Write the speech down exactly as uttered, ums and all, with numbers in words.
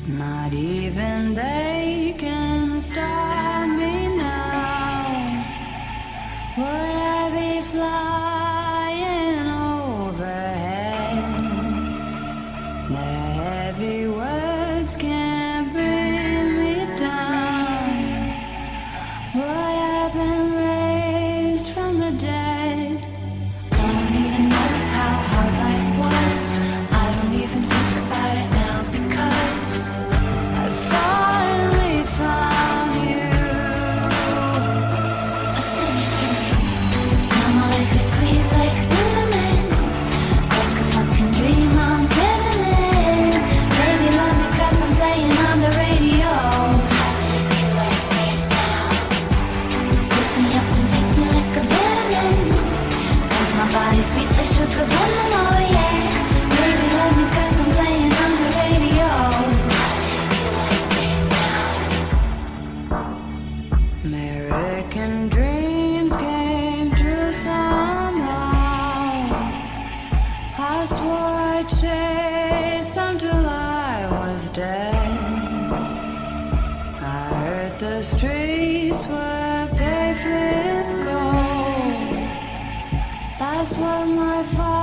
Not even they can stop me now. Would I be flying overhead? The heavy words can't bring me down. Would I been raised from the dead? Don't even notice how hard life was. I don't even think about it now because I finally found you. Listen to me. Now my life is sweet like cinnamon, like a fucking dream I'm living in. Baby, love me 'cause I'm playing on the radio. Take you like me now. Pick me up and take me like a vitamin, 'cause my body's sweet like sugar venom, oh yeah. Baby, love me 'cause I'm playing on the radio. Take you like me now. American dreams came true somehow. I swore I'd chase them till I was dead. I heard the streets were paved with gold. That's what my father